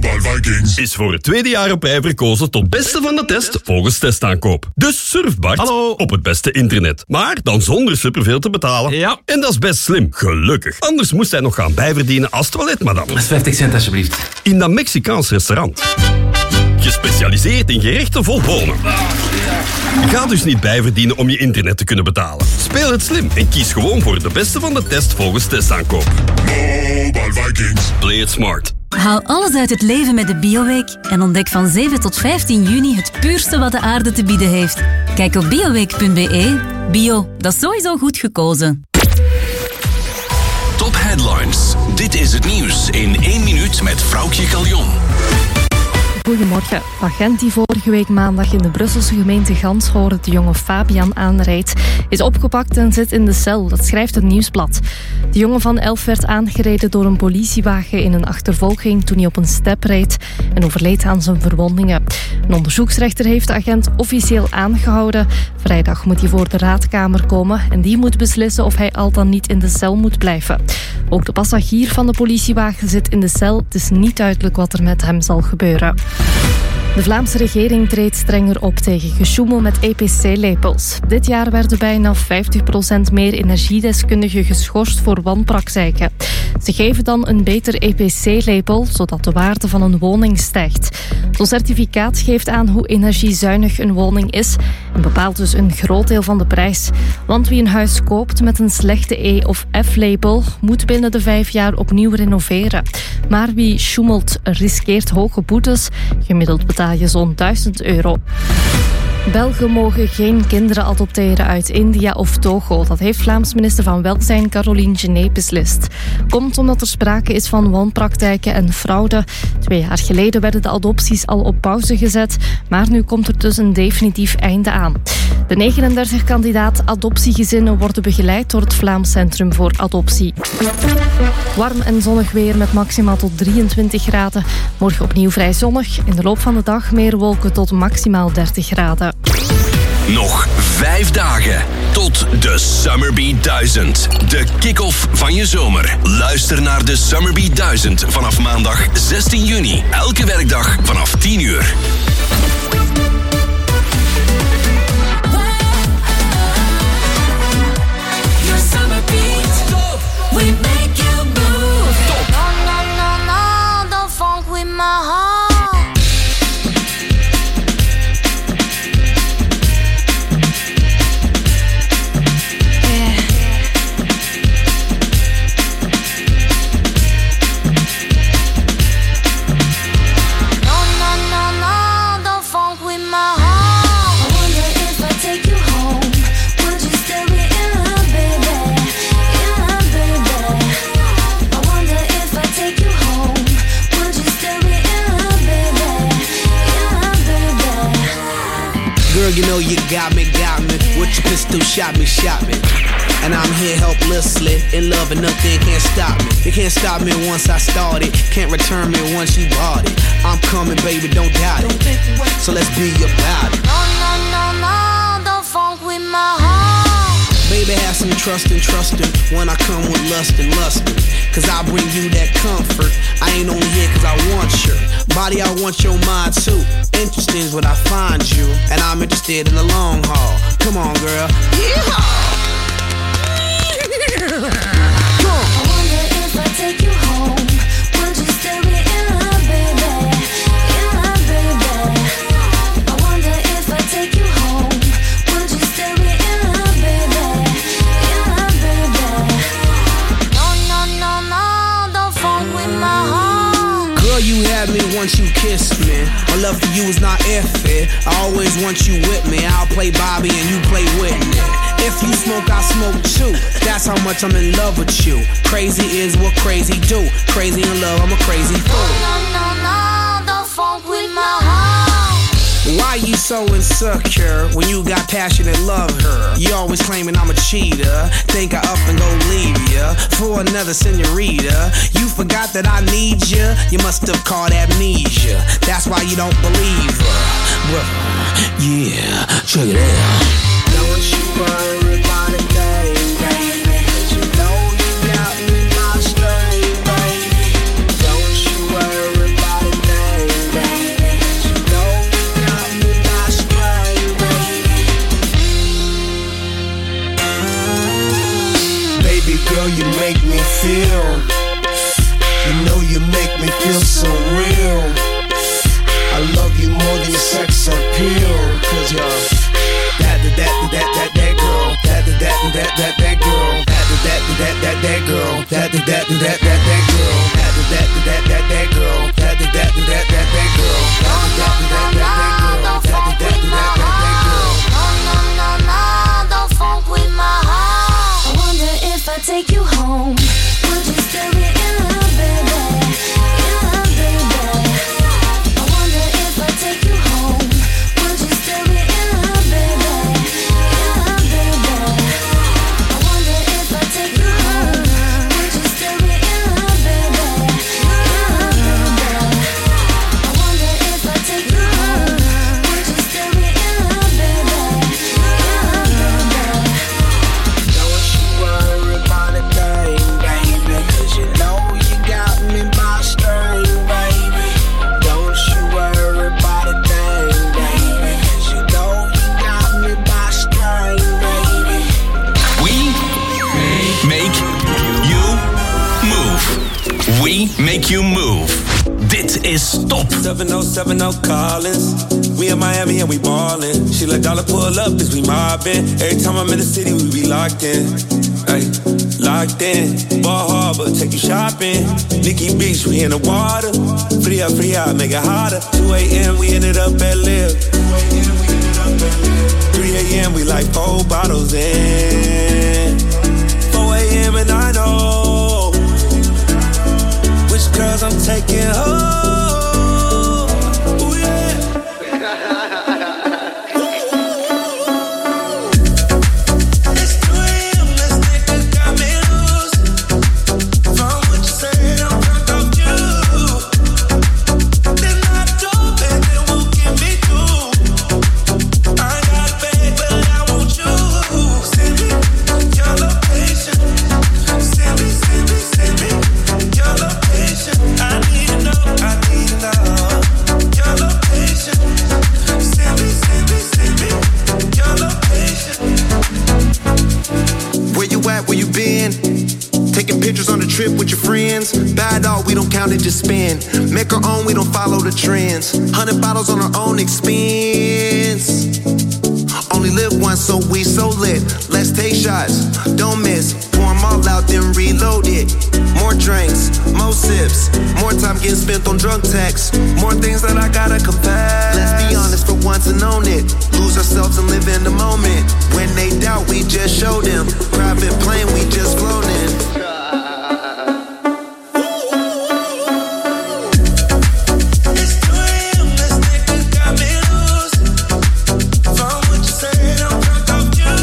Mobile Vikings is voor het tweede jaar op rij verkozen tot beste van de test volgens testaankoop. Dus surf Bart op het beste internet. Maar dan zonder superveel te betalen. Ja. En dat is best slim, gelukkig. Anders moest hij nog gaan bijverdienen als toiletmadam. Dat is 50 cent alsjeblieft. In dat Mexicaans restaurant. Gespecialiseerd in gerechten vol bonen. Ga dus niet bijverdienen om je internet te kunnen betalen. Speel het slim en kies gewoon voor de beste van de test volgens testaankoop. Mobile Vikings. Play it smart. Haal alles uit het leven met de Bioweek en ontdek van 7 tot 15 juni het puurste wat de aarde te bieden heeft. Kijk op bioweek.be. Bio, dat is sowieso goed gekozen. Top Headlines. Dit is het nieuws in 1 minuut met Vroukje Galjon. Goedemorgen. De agent die vorige week maandag in de Brusselse gemeente Ganshoren de jonge Fabian aanreed, is opgepakt en zit in de cel. Dat schrijft het Nieuwsblad. De jongen van 11 werd aangereden door een politiewagen in een achtervolging toen hij op een step reed en overleed aan zijn verwondingen. Een onderzoeksrechter heeft de agent officieel aangehouden. Vrijdag moet hij voor de raadkamer komen en die moet beslissen of hij al dan niet in de cel moet blijven. Ook de passagier van de politiewagen zit in de cel. Het is niet duidelijk wat er met hem zal gebeuren. De Vlaamse regering treedt strenger op tegen gesjoemel met EPC-labels. Dit jaar werden bijna 50% meer energiedeskundigen geschorst voor wanpraktijken. Ze geven dan een beter EPC-label, zodat de waarde van een woning stijgt. Zo'n certificaat geeft aan hoe energiezuinig een woning is en bepaalt dus een groot deel van de prijs. Want wie een huis koopt met een slechte E- of F-label moet binnen de 5 jaar opnieuw renoveren. Maar wie sjoemelt riskeert hoge boetes. Gemiddeld betaal je zo'n €1000. Belgen mogen geen kinderen adopteren uit India of Togo. Dat heeft Vlaams minister van Welzijn Caroline Genet beslist. Komt omdat er sprake is van wanpraktijken en fraude. 2 jaar geleden werden de adopties al op pauze gezet, maar nu komt er dus een definitief einde aan. De 39 kandidaat adoptiegezinnen worden begeleid door het Vlaams Centrum voor Adoptie. Warm en zonnig weer met maximaal tot 23 graden. Morgen opnieuw vrij zonnig. In de loop van de dag meer wolken tot maximaal 30 graden. Nog 5 dagen tot de Summerbeat 1000. De kick-off van je zomer. Luister naar de Summerbeat 1000 vanaf maandag 16 juni. Elke werkdag vanaf 10 uur. You know you got me, with your pistol, shot me. And I'm here helplessly, in love and nothing can't stop me. You can't stop me once I started, can't return me once you bought it. I'm coming, baby, don't doubt it. So let's be about it. No, don't funk with my heart. Baby, have some trust in when I come with lust and lustin'. Cause I bring you that comfort. I ain't only here cause I want your body, I want your mind too. Interesting is when I find you, and I'm interested in the long haul. Come on, girl. Yeehaw! Come on. I wonder if I take you home, would you still be in love, baby? In love, baby. I wonder if I take you home, would you still be in love, baby? In love, baby. No, don't funk with my heart. Girl, you had me once you kissed me. My love for you is not iffy. I always want you with me. I'll play Bobby and you play Whitney. If you smoke, I smoke too. That's how much I'm in love with you. Crazy is what crazy do. Crazy in love, I'm a crazy fool. No, don't funk with my heart. Why you so insecure when you got passionate love her? You always claiming I'm a cheater. Think I up and go leave ya for another senorita. You forgot that I need ya. You must have caught amnesia. That's why you don't believe her. Well, yeah, check it out. Don't you worry about a thing, baby. You know you got me my string, baby. Don't you worry about a thing. that, do that, do that, that girl. That, do that, do that, that girl. That, do that, do that, that girl. That, do that, do that, that girl. That, do that, do that, that girl. No, don't funk with my heart. I wonder if I take you home, would you still be in love, baby? In love, baby. I wonder if I take you home, would you still be in love, baby? In love, baby. I wonder if I take you home, would you still be in love, baby? In love, baby. I wonder if I take you home, would you still be in love, baby? In love, baby. Don't you worry about a thing, baby, 'cause you know you got me by string, baby. Don't you worry about a thing, baby, 'cause you know you got me by string, baby. We make you move. We make you move. Dit is Top. 7070 Collins. We in Miami and we ballin'. She let dollar pull up as we mobbin'. Every time I'm in the city, we be locked in. Ay, locked in. Ball Harbor, take you shopping. Nikki Beach, we in the water. Free up, make it hotter. 2 a.m. we ended up at Live. 3 a.m. we like 4 bottles in. 4 a.m. and I know which girls I'm taking home. Ooh, yeah. It's 2 a.m. This nigga got me loose. From what you said, I'm drunk off you. Then I drove and it won't get me through. I got a bag, but I want you. Send me your location. Send me your location. I need to know your location. Send me your location. Where you at, where you been? Taking pictures on the trip with your friends. Bad all, we don't count it, just spend. Make our own, we don't follow the trends. 100 bottles on our own expense. Only live once, so we so lit. Let's take shots, don't miss. Pour 'em all out, then reload it. More drinks, more sips. More time getting spent on drunk texts. More things that I gotta confess. Let's be honest for once and own it. Lose ourselves and live in the moment. When they doubt, we just show them. Private plane, we just flown in. It's 2 a.m. This nigga got me loose. From what you said, I'm drunk off you.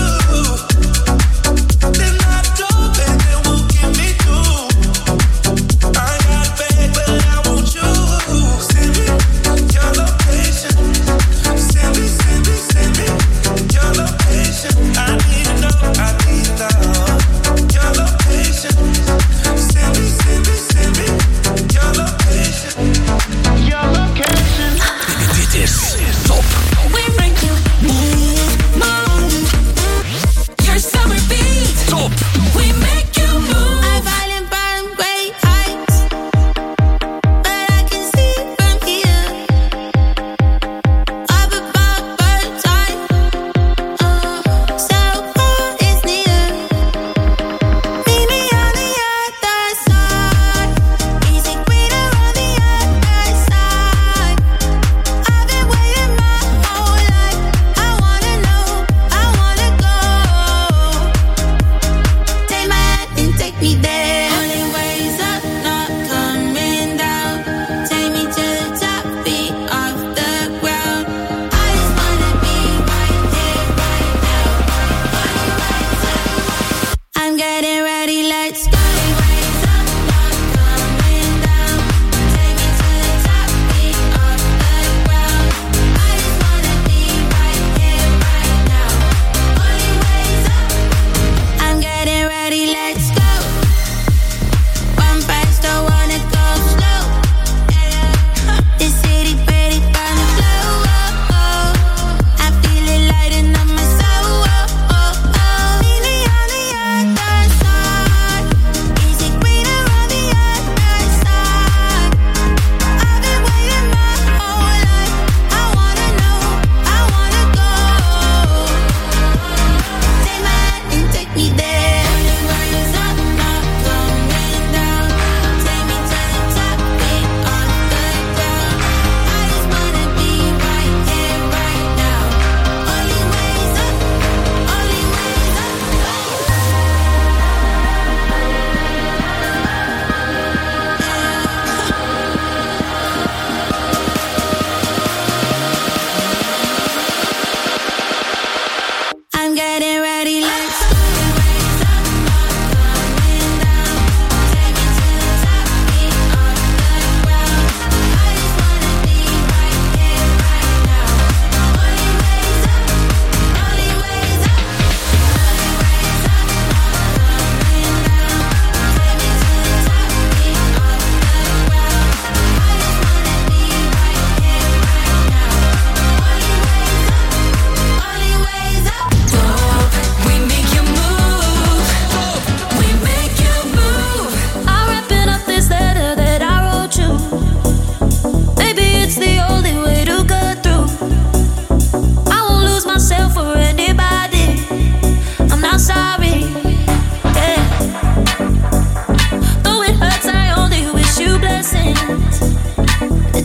Then I drove and it won't get me through. I got a bag, but I want you. Send me your location. Send me your location. I need to know your location.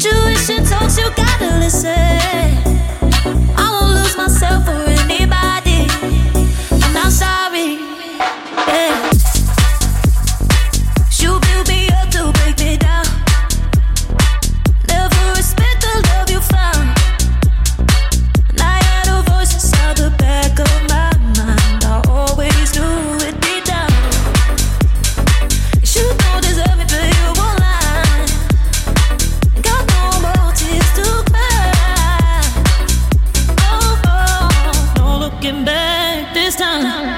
Intuition talks, you gotta listen. I won't lose myself for anybody. I'm not sorry. Yeah. You build me up to break me down. Never respect the love you found. And I had a voice inside the back of my mind. I always knew it'd be down. You don't deserve it, but you won't lie. Got no more tears to cry. Oh, oh, no looking back this time.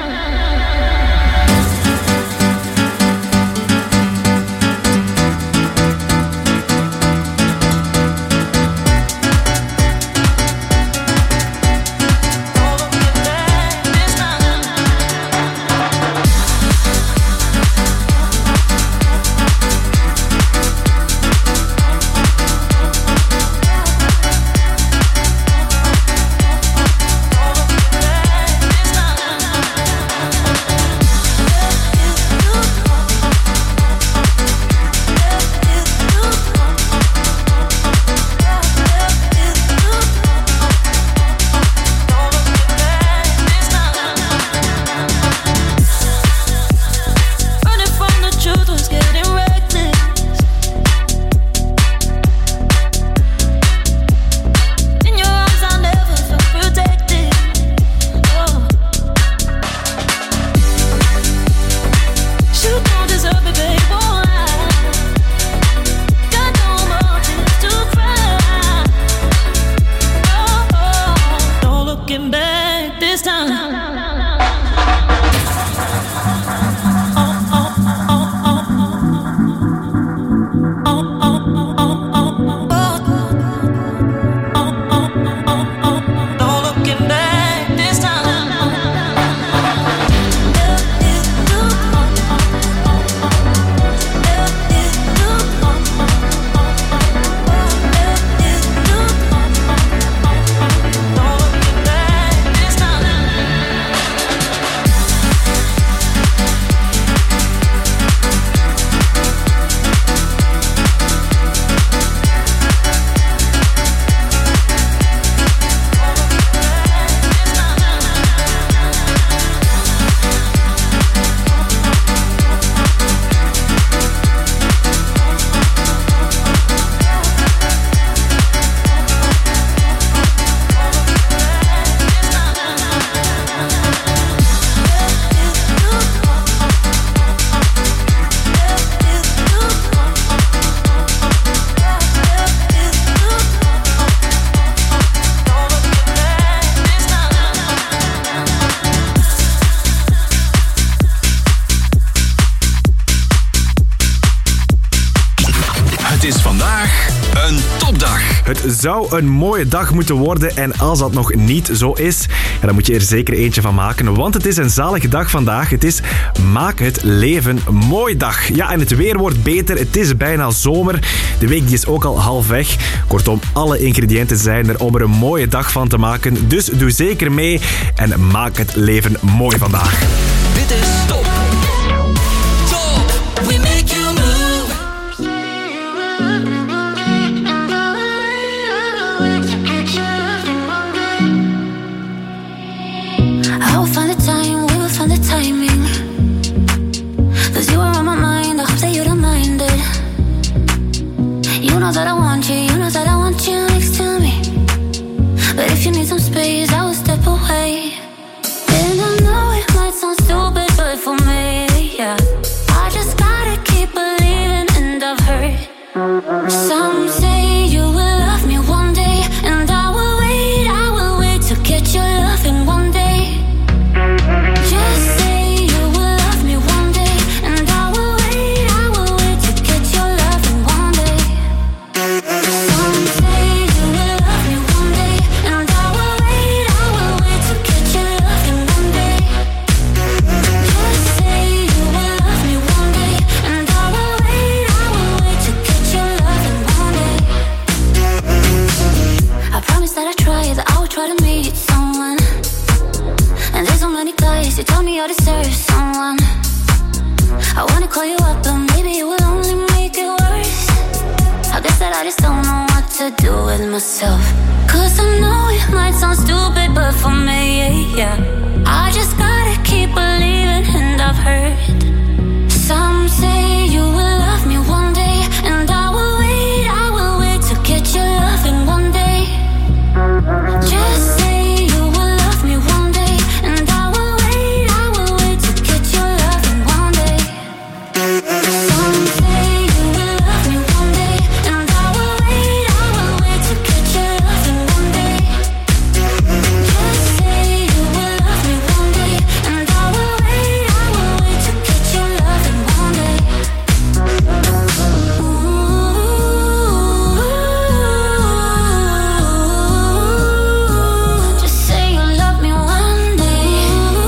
Het zou een mooie dag moeten worden en als dat nog niet zo is, dan moet je er zeker eentje van maken, want het is een zalige dag vandaag. Het is Maak het leven mooi dag. Ja, en het weer wordt beter. Het is bijna zomer. De week die is ook al half weg. Kortom, alle ingrediënten zijn er om er een mooie dag van te maken. Dus doe zeker mee en maak het leven mooi vandaag. Dit is Top. Top. We make you move. I will find the time, we will find the timing. 'Cause you are on my mind, I hope that you don't mind it. You know that I want you, you know that I want you next to me. But if you need some space, I will step away. And I know it might sound stupid, but for me, yeah, I just gotta keep believing, and I've heard some say you will love me one day, and I will wait to get your loving one day. Just say you will love me one day, and I will wait to get your loving one day. Some say you will love me one day, and I will wait to get your loving one day. Just say you will love me one day, and I will wait to get your loving one day. I promise that I try, that I will try to meet someone. And there's so many guys, you tell me I deserve someone. I wanna call you up, but maybe it will only make it worse. I guess that I just don't know what to do with myself. Cause I know it might sound stupid, but for me, yeah, I just gotta keep believing, and I've heard some say you will love me one day, and I will wait to get your loving one day. Just say you will love me one day, and I will wait to get your loving one day. Some say you will love me one day, and I will wait to get your loving one day. Just say you will love me one day, and I will wait to get your loving one day. Just say you love me one day.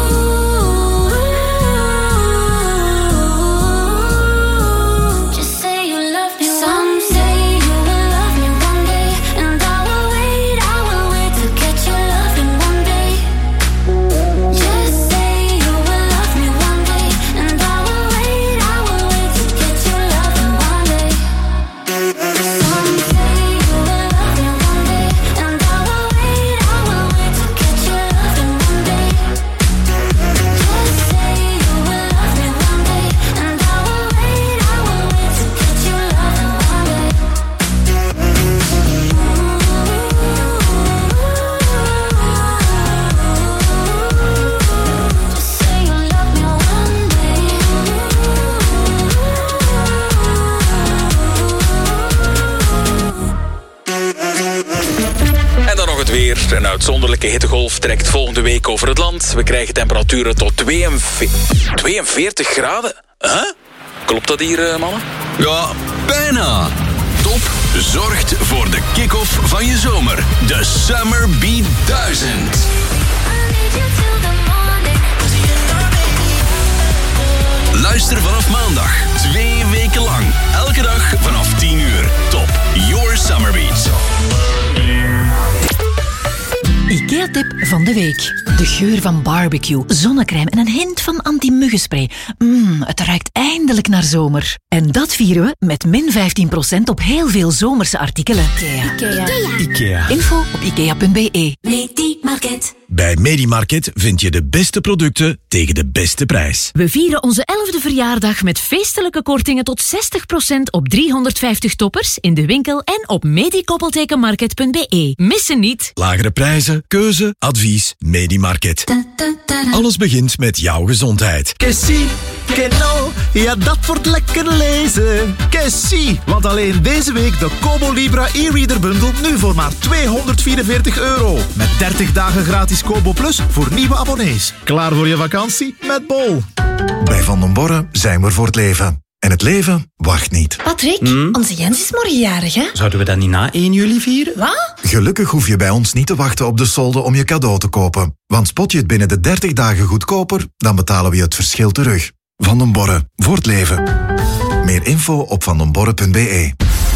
Just say you love me. Some say you will love me one day, and I will wait to get your loving one day. Just say you will love me one day, and I will wait to get your loving one day. Some say you will love me one day, and I will wait to get your loving one day. Just say you will love me one day, and I will wait to get your loving one day. Just say you love me one day. En dan nog het weer. Een uitzonderlijke hittegolf trekt volgende week over het land. We krijgen temperaturen tot 42 graden. Huh? Klopt dat hier, mannen? Ja, bijna. Top zorgt voor de kick-off van je zomer. De Summer Beat 1000. Luister vanaf maandag 2 weken lang. Elke dag vanaf 10 uur. Top Your Summer Beats. IKEA-tip van de week. De geur van barbecue, zonnecrème en een hint van anti-muggenspray. Het ruikt eindelijk naar zomer. En dat vieren we met min 15% op heel veel zomerse artikelen. IKEA. Info op ikea.be. Medi-market. Bij Medi-market vind je de beste producten tegen de beste prijs. We vieren onze 11e verjaardag met feestelijke kortingen tot 60% op 350 toppers in de winkel en op medikoppeltekenmarket.be. Missen niet. Lagere prijzen, keuze, advies, Medi-market. Alles begint met jouw gezondheid. Kessie, Keno, ja dat wordt lekker lezen. Kessie, want alleen deze week de Kobo Libra e-reader bundel nu voor maar €244. Met 30 dagen gratis Kobo Plus voor nieuwe abonnees. Klaar voor je vakantie? Met Bol. Bij Van den Borre zijn we er voor het leven. En het leven wacht niet. Patrick, onze Jens is morgen jarig, hè? Zouden we dat niet na 1 juli vieren? Wat? Gelukkig hoef je bij ons niet te wachten op de solde om je cadeau te kopen. Want spot je het binnen de 30 dagen goedkoper, dan betalen we je het verschil terug. Van den Borre, voor het leven. Meer info op vandenborre.be.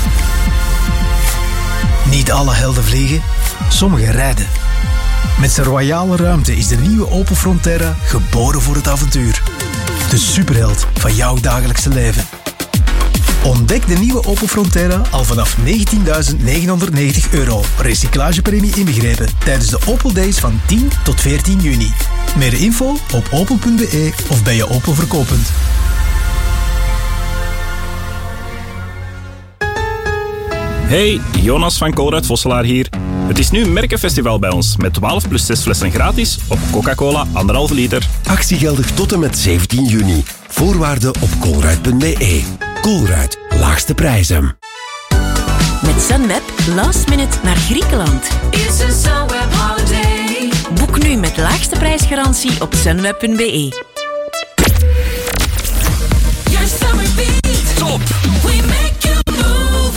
Niet alle helden vliegen, sommigen rijden. Met zijn royale ruimte is de nieuwe Opel Frontera geboren voor het avontuur. De superheld van jouw dagelijkse leven. Ontdek de nieuwe Opel Frontera al vanaf €19.990. Recyclagepremie inbegrepen tijdens de Opel Days van 10 tot 14 juni. Meer info op opel.be of bij je Opel verkooppunt. Hey, Jonas van Colruyt Vosselaar hier. Het is nu Merkenfestival bij ons, met 12 plus 6 flessen gratis op Coca-Cola 1,5 liter. Actie geldig tot en met 17 juni. Voorwaarden op colruyt.be. Colruyt, laagste prijzen. Met Sunweb, last minute naar Griekenland. It's a Sunweb holiday. Boek nu met laagste prijsgarantie op sunweb.be. Your summer beat. Top. We make you move.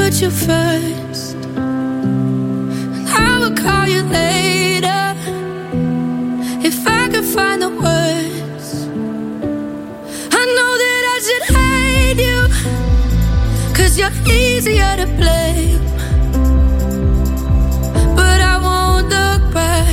put you first. I will call you later if I could find the words. I know that I should hate you, 'cause you're easier to blame. But I won't look back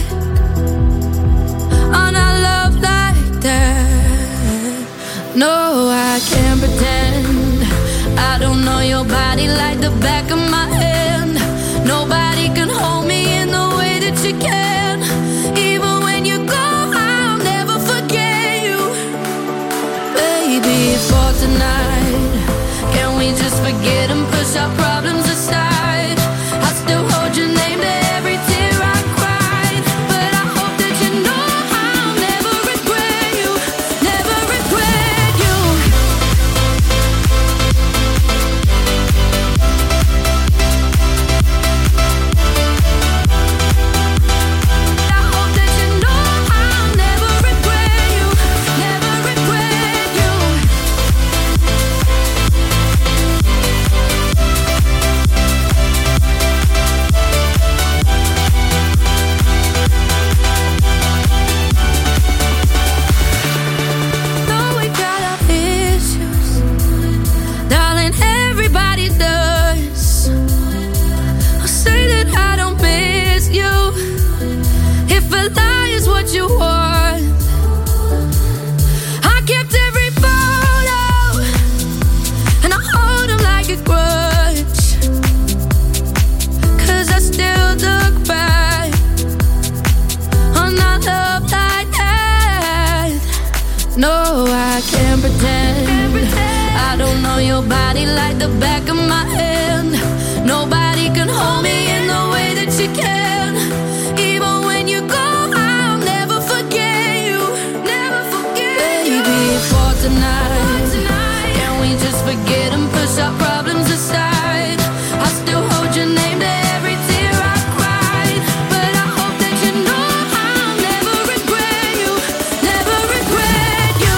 on our love like that. No, I can't pretend I don't know your body like the back of my hand. Nobody can hold me in the way that you can. Even when you go, I'll never forget you. Baby, for tonight, can we just forget and push our problems aside? I still hold your name to every tear I cried. But I hope that you know I'll never regret you. Never regret you. I hope that you know I'll never regret you. Never regret you. Though we got our issues, darling, everybody does. I'll say that I don't miss you. If a lie is what you want, I kept every photo and I hold them like a grudge. 'Cause I still look back on our love like that. No, I can't pretend I don't know your body like the back of my hand. Nobody can hold me in the way that you can. Even when you go, I'll never forget you. Never forget you. Baby, for tonight, can we just forget and push our problems aside? I still hold your name to every tear I cried. But I hope that you know I'll never regret you. Never regret you.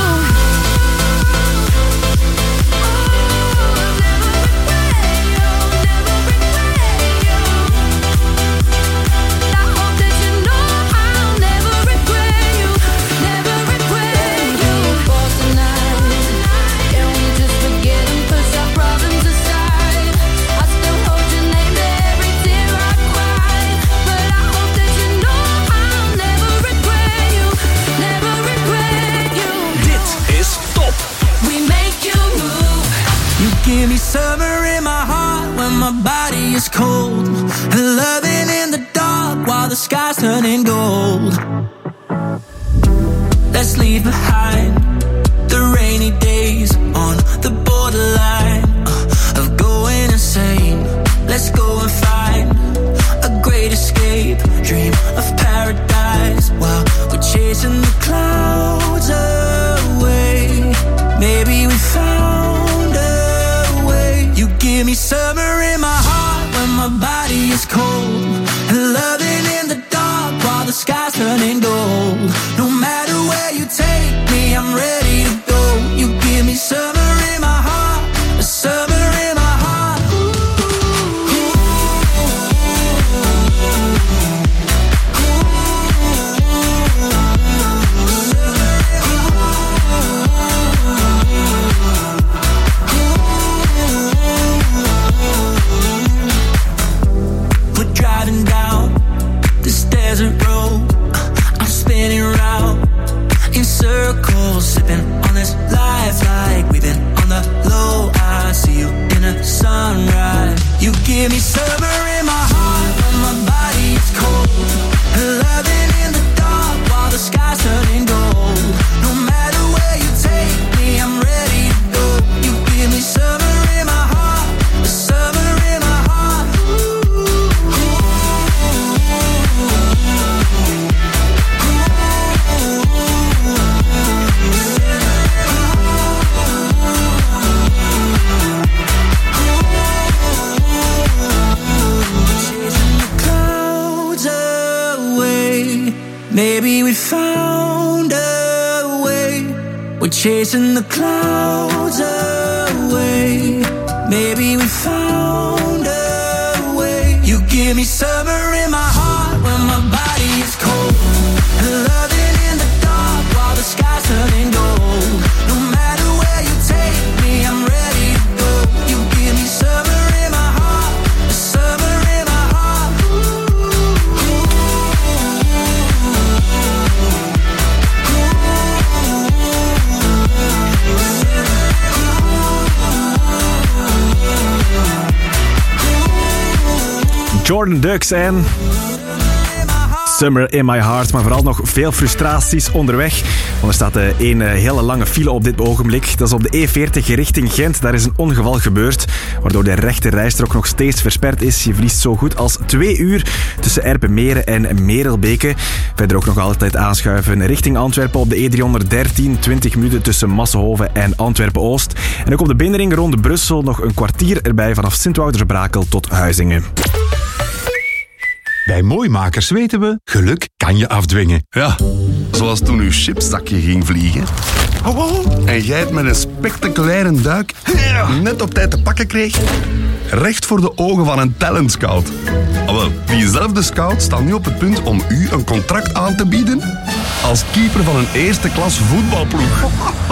I hope that you know I'll never regret you. Never regret you. For tonight, can we just forget and push our problems aside? I still hold your name to every tear I cried. But I hope that you know I'll never regret you. Never regret you. Dit is top. We make you move. You give me summer in my heart when my body is cold, and loving in the dark while the sky's turning gold. Let's leave behind the rainy days on the borderline of going insane. Let's go and find a great escape, dream of paradise while we're chasing the clouds away. Maybe we found a way. You give me summer in my heart when my body is cold, and loving in the dark while the sky's turning gold. No matter where you take me, I'm ready to go. You give me summer in my heart, a summer in my heart. We're driving down this desert road. I'm spinning round in circles, sipping on this life like we've been on the low. I see you in a sunrise. You give me summer in my heart when my body is cold, and loving in the dark while the sky's turning gold. No matter where you take me, I'm ready to go. You give me summer in my heart, a summer in my heart. Maybe we found a way. We're chasing the clouds away. Maybe we found a give me summer in my heart when my body is cold. And loving in the dark while the sky's turning gold. No matter where you take me, I'm ready to go. You give me summer in my heart, summer in my heart. Jordan Dux en Summer in My Heart, maar vooral nog veel frustraties onderweg. Want er staat een hele lange file op dit ogenblik. Dat is op de E40 richting Gent. Daar is een ongeval gebeurd, waardoor de rechte rijstrook nog steeds versperd is. Je verliest zo goed als 2 uur tussen Erpenmeren en Merelbeke. Verder ook nog altijd aanschuiven richting Antwerpen op de E313. 20 minuten tussen Massenhoven en Antwerpen-Oost. En ook op de binnenring rond Brussel nog een kwartier erbij vanaf Sint-Woutersbrakel tot Huizingen. Bij Mooimakers weten we, geluk kan je afdwingen. Ja, zoals toen uw chipszakje ging vliegen. En jij het met een spectaculaire duik net op tijd te pakken kreeg. Recht voor de ogen van een talentscout. Wel, diezelfde scout staat nu op het punt om u een contract aan te bieden als keeper van een eerste klas voetbalploeg.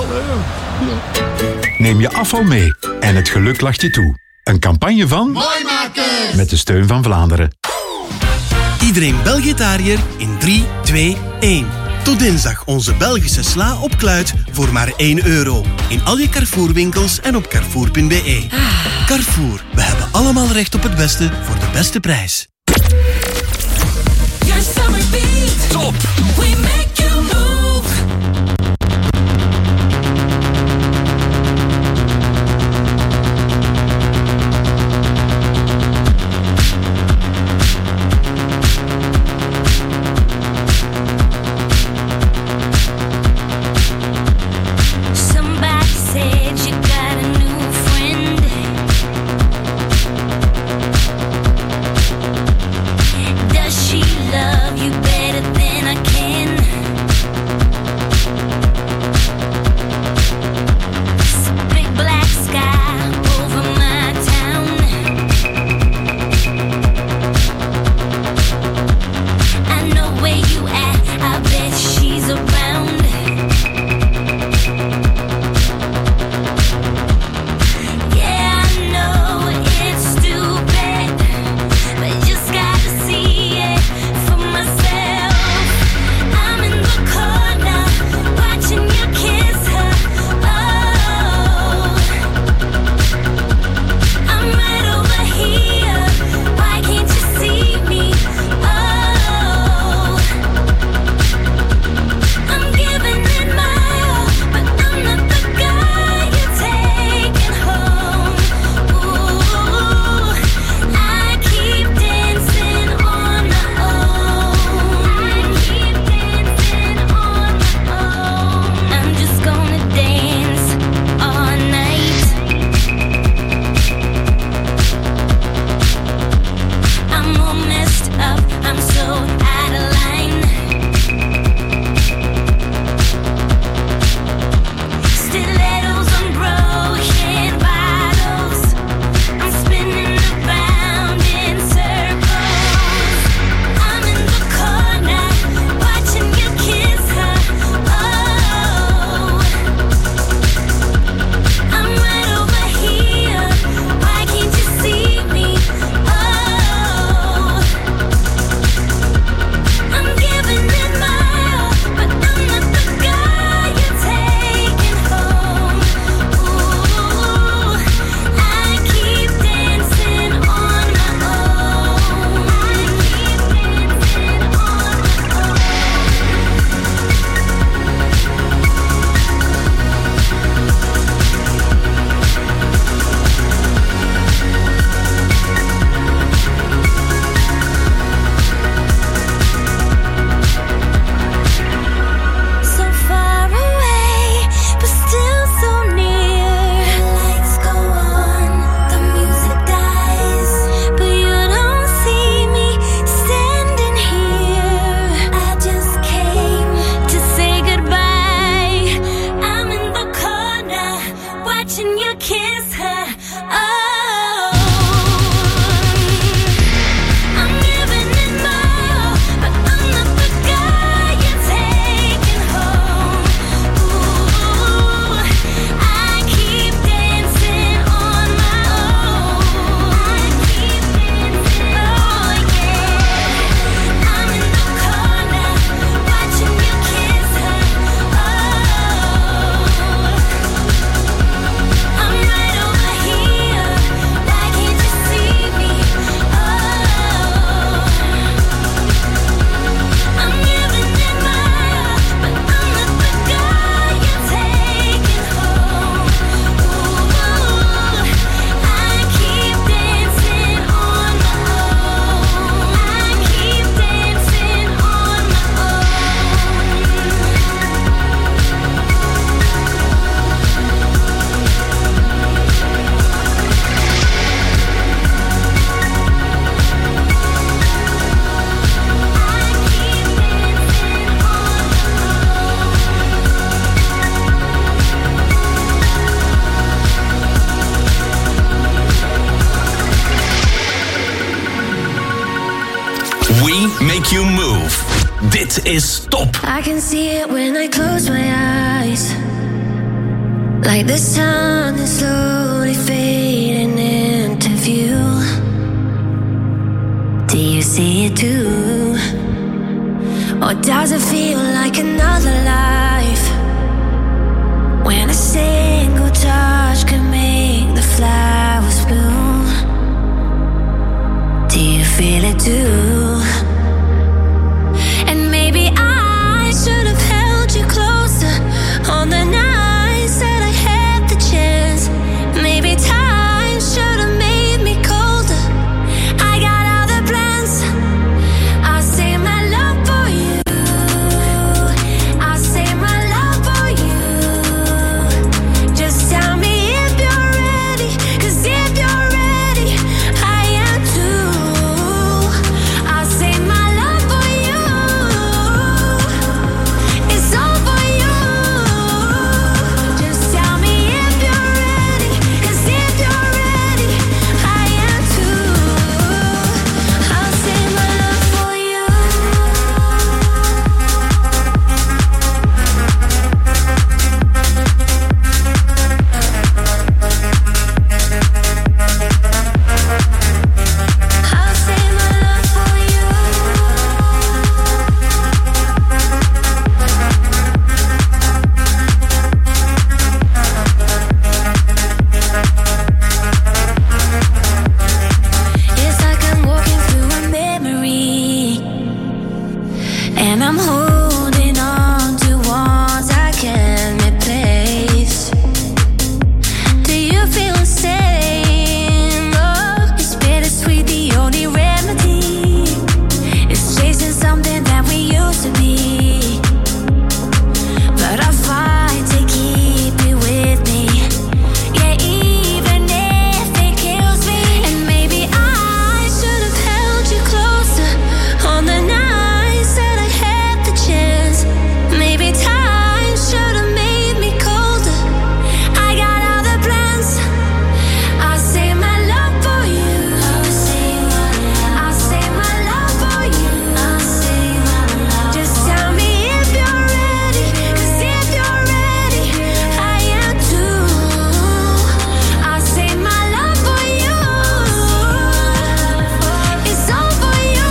Neem je afval mee en het geluk lacht je toe. Een campagne van Mooimakers met de steun van Vlaanderen. Iedereen Belgitariër in 3, 2, 1. Tot dinsdag onze Belgische sla op kluit voor maar €1. In al je Carrefour-winkels en op carrefour.be. Carrefour, we hebben allemaal recht op het beste voor de beste prijs. Your summer beat. Top. We make you move. Somebody said you got a new friend. Does she love you better than I can? We make you move. Dit is Top. I can see it when I close my eyes. Like the sun is slowly fading into view. Do you see it too? Or does it feel like another life? When a single touch can make the flowers bloom. Do you feel it too? And maybe I should have held you closer on the nights that I had the chance. Maybe time should have made me colder. I got other plans. I'll save my love for you. I'll save my love for you. Just tell me if you're ready, 'cause if you're ready, I am too. I'll save my love for you. It's all for you. Just tell me if you're ready, 'cause if you're ready, I am too. I'll save my love for you. I'll save my love for you. It's like I'm walking through a memory, and I'm holding on to ones I can't replace. Do you feel the same? Oh, it's bittersweet, the only remedy is chasing something that we used to be. But I fight to keep you with me. Yeah, even if it kills me. And maybe I should have held you closer on the nights that I had the chance. Maybe time should have made me colder. I got other plans. I'll save my love for you. I'll save my love for you. Just tell me if you're ready, 'cause if you're ready, I am too. I'll save my love for you. It's all for you.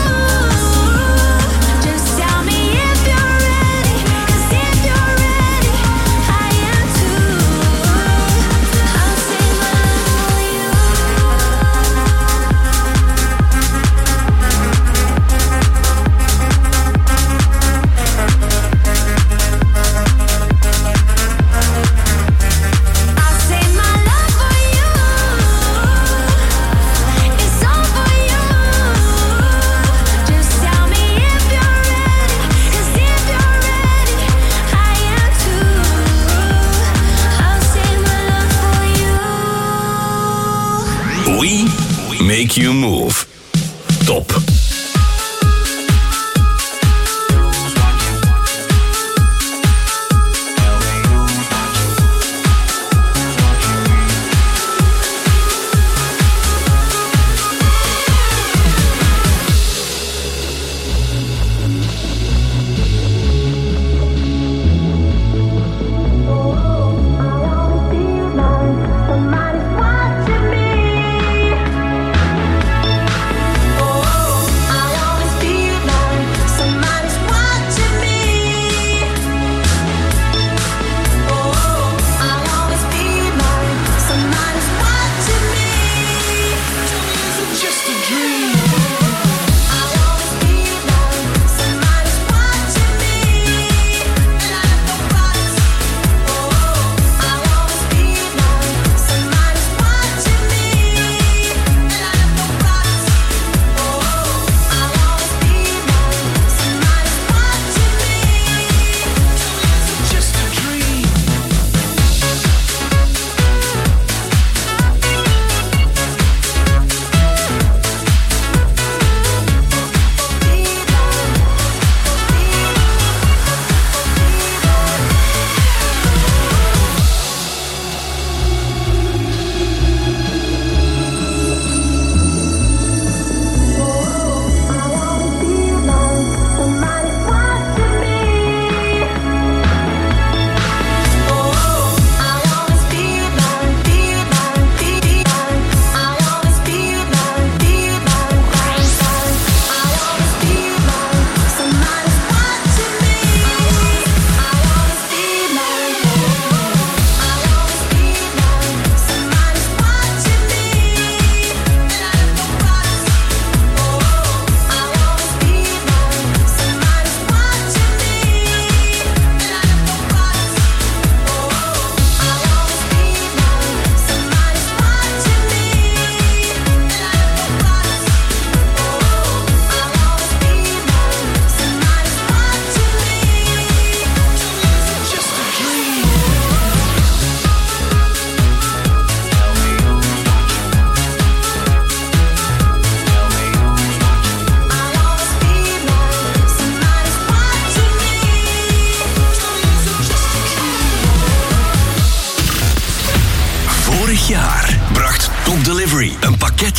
Just tell me if you're ready, 'cause if you're ready, I am too. I'll save my love for you. I'll save my love for you. It's all for you. Just tell me if you're ready, 'cause if you're ready, I am too. I'll save my love for you. We make you move. Top. Somebody's watching me.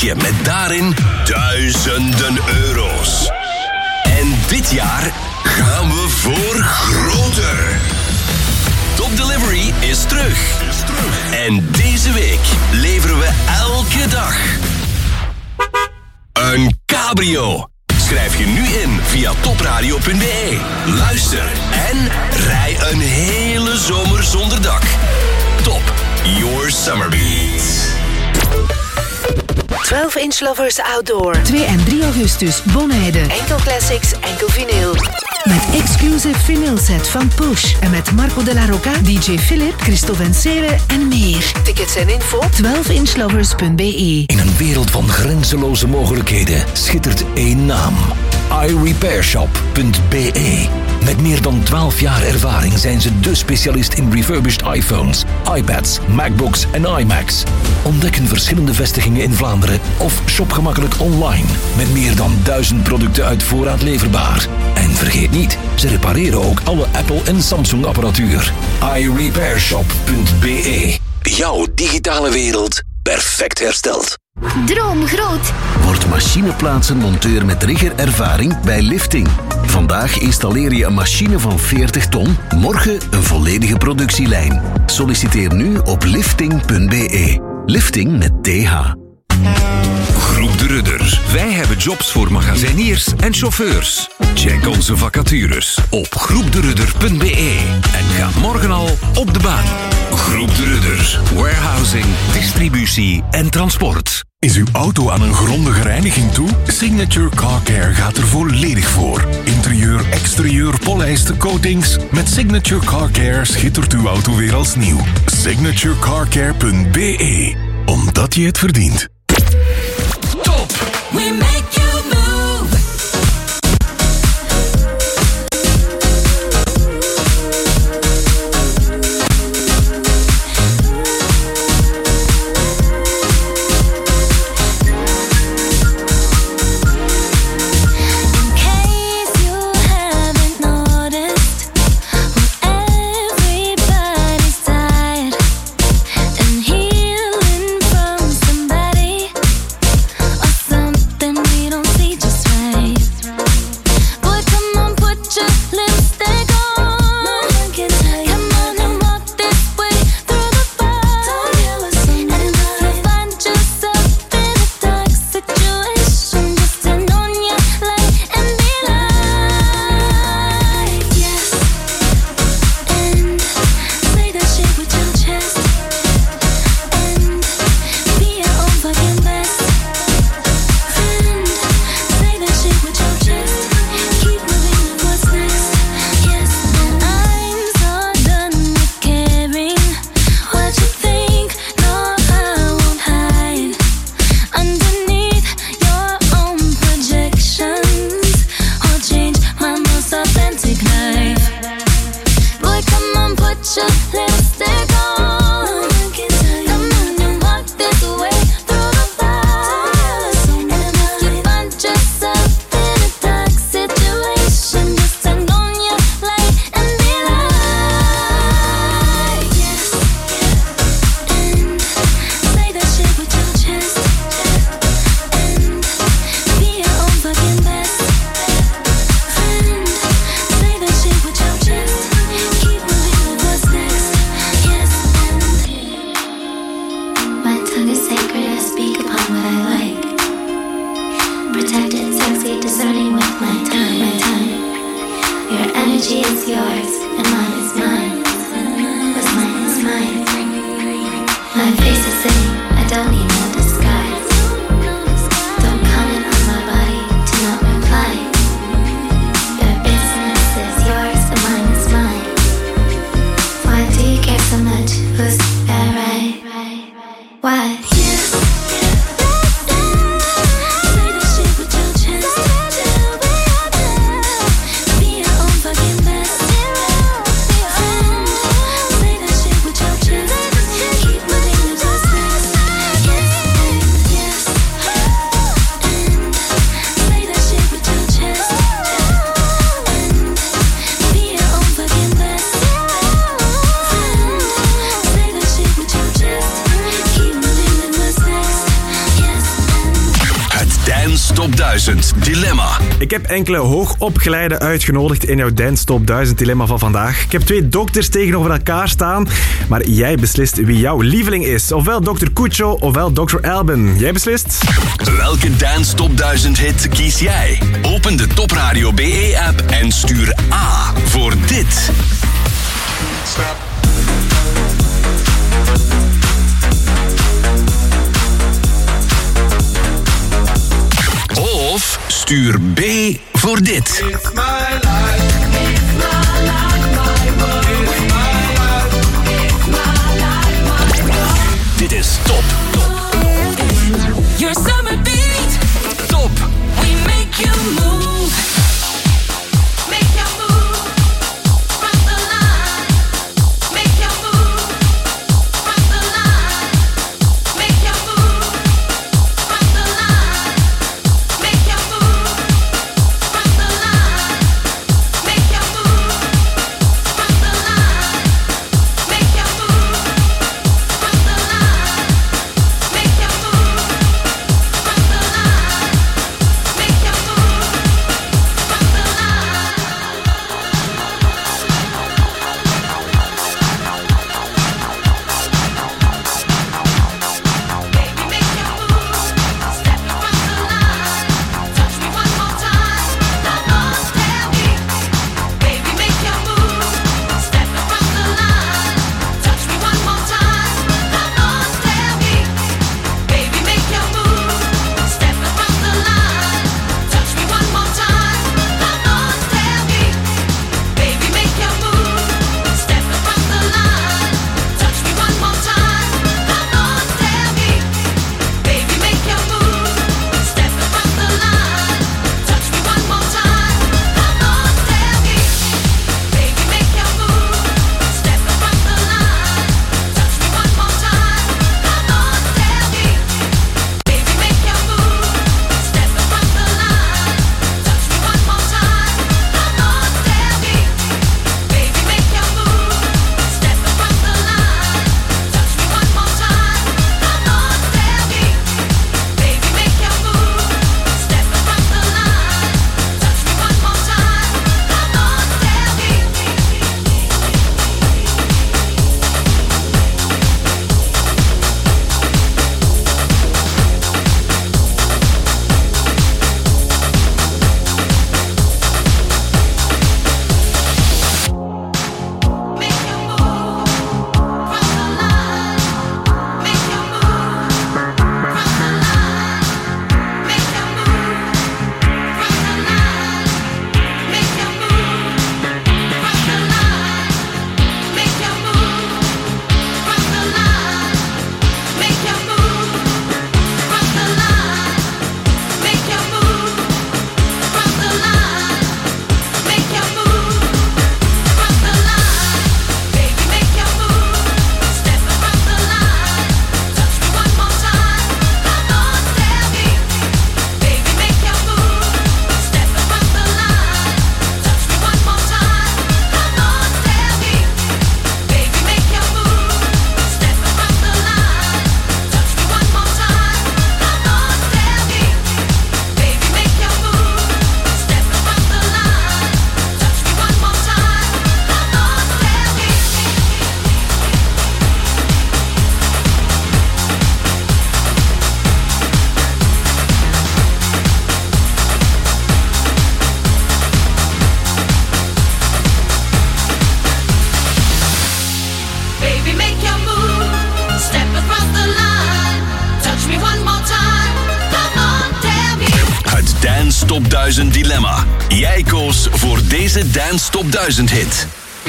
je met daarin duizenden euro's. En dit jaar gaan we voor groter. Top Delivery is terug. En deze week leveren we elke dag een cabrio. Schrijf je nu in via topradio.be. Luister en rij een hele zomer zonder dak. Top, your summer beats. 12 Inch Lovers Outdoor. 2 en 3 augustus, Bonaire. Enkel classics, enkel vinyl. Met exclusive vinyl set van Push. En met Marco de la Rocca, DJ Philip, Christophe en Sele en meer. Tickets en info 12inchlovers.be. In een wereld van grenzeloze mogelijkheden schittert één naam. iRepairShop.be. Met meer dan 12 jaar ervaring zijn ze de specialist in refurbished iPhones, iPads, MacBooks en iMacs. Ontdek hun verschillende vestigingen in Vlaanderen of shop gemakkelijk online. Met meer dan 1000 producten uit voorraad leverbaar. En vergeet niet, ze repareren ook alle Apple en Samsung apparatuur. iRepairShop.be. Jouw digitale wereld perfect hersteld. Droom groot. Word machineplaatsenmonteur met riggerervaring bij Lifting. Vandaag installeer je een machine van 40 ton, morgen een volledige productielijn. Solliciteer nu op lifting.be. Lifting met TH. Groep De Rudder. Wij hebben jobs voor magazijniers en chauffeurs. Check onze vacatures op groepderudder.be en ga morgen al op de baan. Groep De Rudder. Warehousing, distributie en transport. Is uw auto aan een grondige reiniging toe? Signature Car Care gaat er volledig voor. Interieur, exterieur, polijsten, coatings. Met Signature Car Care schittert uw auto weer als nieuw. Signaturecarcare.be. Omdat je het verdient. Top! We make you move. Dance Top 1000 Dilemma. Ik heb enkele hoogopgeleiden uitgenodigd in jouw Dance Top 1000 Dilemma van vandaag. Ik heb 2 dokters tegenover elkaar staan, maar jij beslist wie jouw lieveling is. Ofwel Dr. Kucho, ofwel Dr. Alban. Jij beslist? Welke Dance Top 1000 hit kies jij? Open de Top Radio BE-app en stuur A voor dit. Of stuur B voor dit. Dit is Top. Your summer beat. Top. We make you move. Make you move. From the line. Make you move. From the line. Make you move. From the line. Make you move. From the line. Make you move. From the line. Make you move. From the line. Make you move. From the line. Make you move. From the line. Baby, make you move. Step from the line. Touch me one more time. Come on, tell me. Baby, make you move. Step from the line. Touch me one more time. Come on, tell me. Baby, make you move. Step from the line. Touch me one more time. Come on, tell me. Baby, make you move. Step from the line. Touch me one more time. Come on, tell me. Baby, make you move. Step from the line. Touch me one more time. Come on, tell me. Baby, make you move. Step from the line. Touch me one more time. Come on, tell me. Baby, make you move. Step from the line. Touch me one more time. Come on, tell me. Baby, make you move. Step from the line. Touch me one more time. Come on, tell me. Baby, make you move. Step from the line. Touch me one more time. Come on, tell me. Baby, make your move. Step across the line. Touch me one more time. Come on, tell me. Het Dance Top 1000 Dilemma. Jij koos voor deze Dance Top 1000 hit.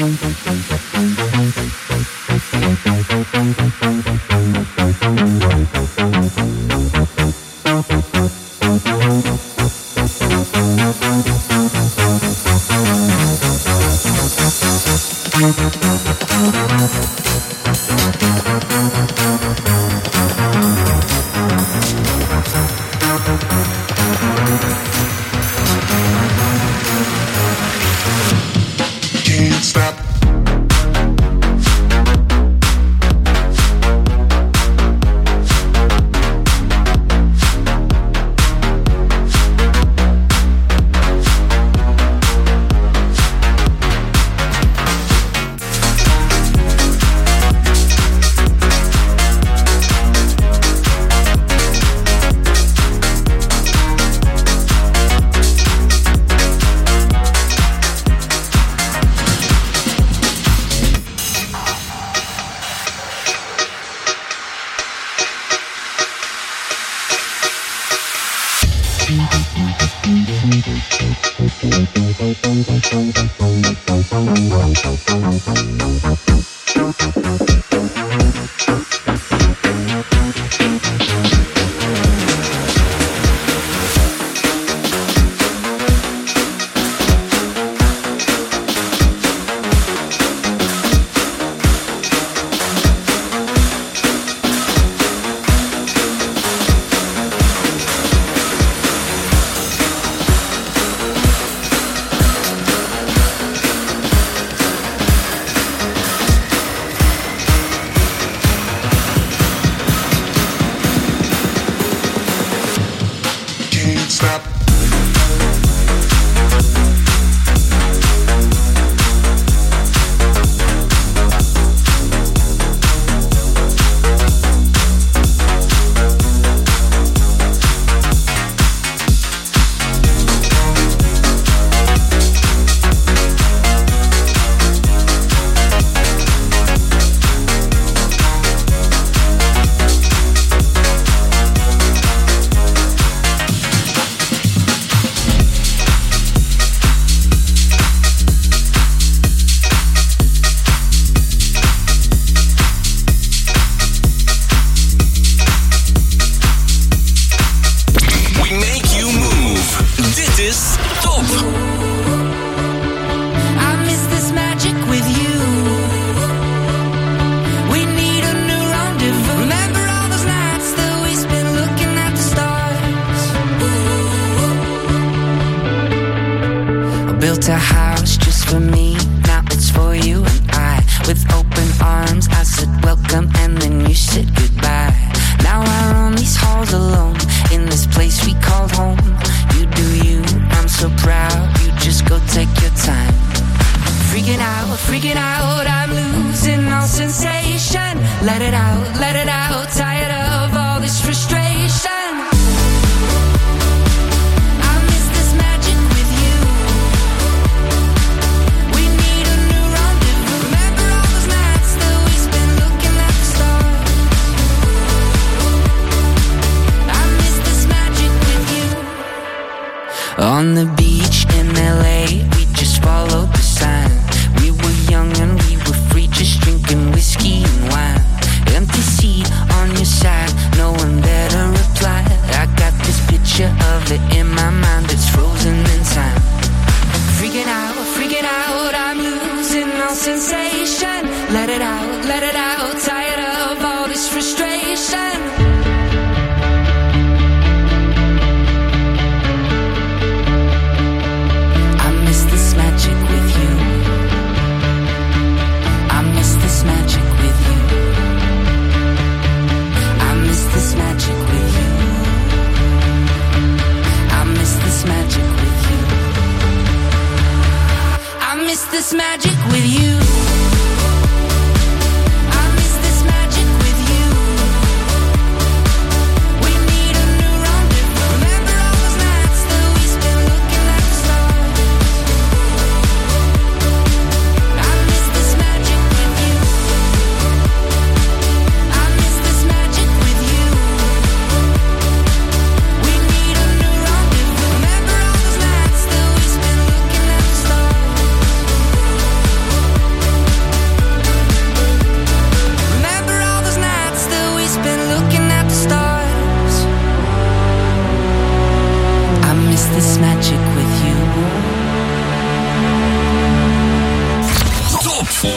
Can't stop. built a house just for me, now it's for you and I. With open arms I said welcome and then you said goodbye. Now I roam these halls alone, in this place we called home. You do you, I'm so proud, you just go take your time. Freaking out, I'm losing all sensation. Let it out, tired of all this frustration. On the beach in LA, we just followed the sign. We were young and we were free, just drinking whiskey and wine. Empty seat on your side, no one there to reply. I got this picture of it in my mind, it's frozen in time. Freaking out, I'm losing all sensation. Let it out, tired of all this frustration. This magic with you. I miss this magic with you. We need a new rendezvous. Remember all those nights that we spent looking at the stars. I miss this magic with you. I miss this magic with you. We need a new rendezvous. Remember all those nights that we spent looking at the stars. Been looking at the stars. I miss this magic with you. Top!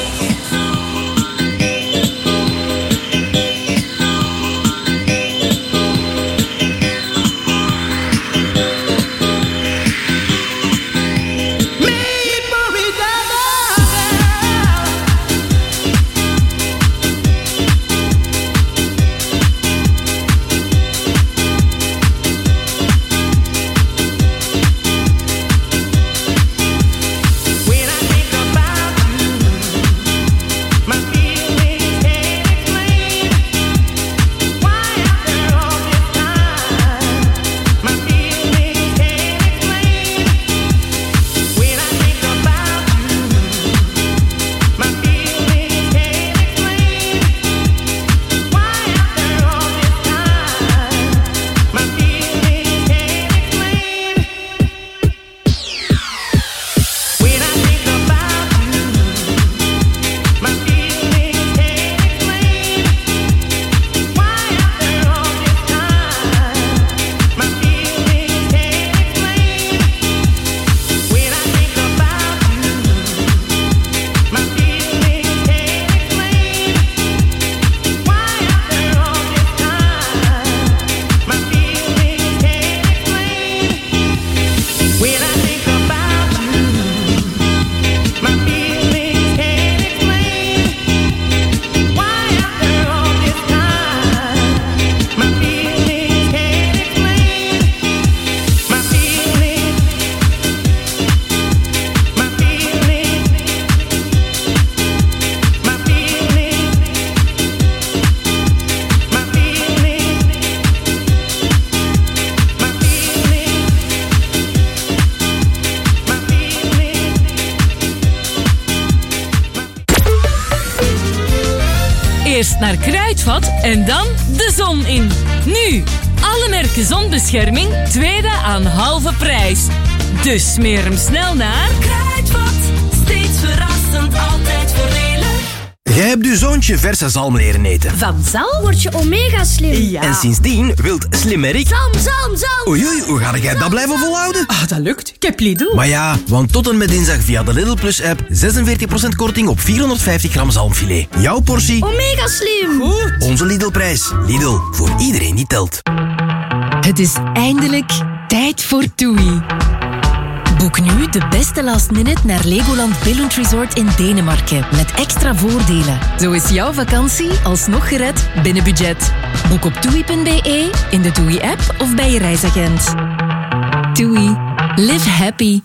naar Kruidvat en dan de zon in. Nu, alle merken zonbescherming, tweede aan halve prijs. Dus smeer hem snel naar Kruidvat. Steeds verrassend, altijd voordelig. Jij hebt uw zoontje verse zalm leren eten. Van zalm word je omega slim. Ja. En sindsdien wilt slimmerik. Zalm. Oei, hoe ga jij dat blijven volhouden? Dat lukt. Ik heb Lidl. Maar ja, want tot en met dinsdag via de Lidl Plus app 46% korting op 450 gram zalmfilet. Jouw portie. Omega slim. Goed. Onze Lidl-prijs. Lidl, voor iedereen die telt. Het is eindelijk tijd voor TUI. Boek nu de beste last minute naar Legoland Billund Resort in Denemarken. Met extra voordelen. Zo is jouw vakantie alsnog gered binnen budget. Boek op TUI.be, in de TUI-app of bij je reisagent. TUI. Live happy.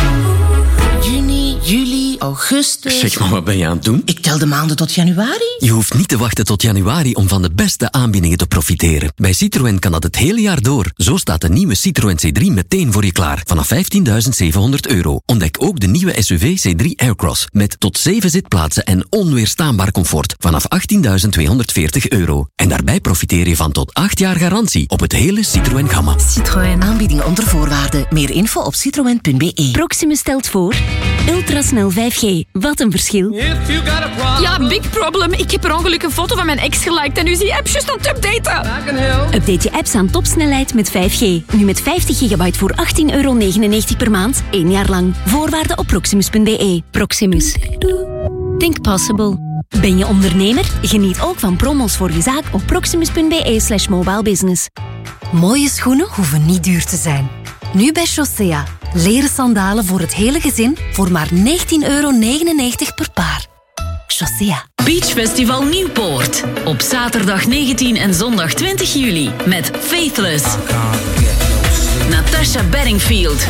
Juni, juli, augustus... Zeg maar, wat ben je aan het doen? Ik tel de maanden tot januari. Je hoeft niet te wachten tot januari om van de beste aanbiedingen te profiteren. Bij Citroën kan dat het hele jaar door. Zo staat de nieuwe Citroën C3 meteen voor je klaar. Vanaf €15.700. Ontdek ook de nieuwe SUV C3 Aircross. Met tot 7 zitplaatsen en onweerstaanbaar comfort. Vanaf €18.240. En daarbij profiteer je van tot 8 jaar garantie op het hele Citroën-gamma. Citroën aanbiedingen onder voorwaarden. Meer info op citroën.be. Proximus stelt voor ultrasnel 5G. Wat een verschil. Ja, big problem. Ik heb per ongeluk een foto van mijn ex geliked en nu is die app juist aan het updaten. Update je apps aan topsnelheid met 5G. Nu met 50 gigabyte voor €18,99 per maand. 1 jaar lang. Voorwaarden op proximus.be. Proximus. Think possible. Ben je ondernemer? Geniet ook van promos voor je zaak op proximus.be/mobilebusiness. Mooie schoenen hoeven niet duur te zijn. Nu bij Chaussea. Leren sandalen voor het hele gezin voor maar €19,99 per paar. Chaussea. Beach Festival Nieuwpoort. Op zaterdag 19 en zondag 20 juli. Met Faithless. Natasha Bedingfield.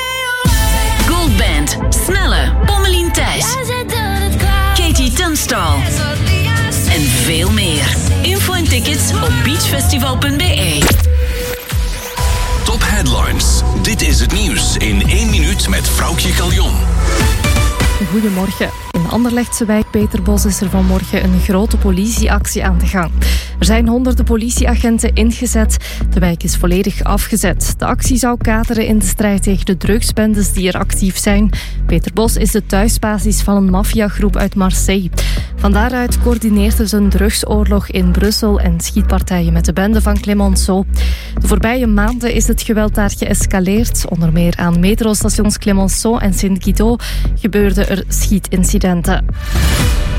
Gold Band. Snelle. Pommelien Thijs. Katie Tunstall. En veel meer. Info en tickets op beachfestival.be. Top Headlines. Dit is het nieuws in 1 minuut met Vroukje Caljon. Goedemorgen. In de Anderlechtse wijk Peterbos is er vanmorgen een grote politieactie aan de gang. Er zijn honderden politieagenten ingezet. De wijk is volledig afgezet. De actie zou kaderen in de strijd tegen de drugsbendes die er actief zijn. Peterbos is de thuisbasis van een maffiagroep uit Marseille. Van daaruit coördineerden ze een drugsoorlog in Brussel en schietpartijen met de bende van Clemenceau. De voorbije maanden is het geweld daar geëscaleerd. Onder meer aan metrostations Clemenceau en Sint-Guido gebeurden er schietincidenten.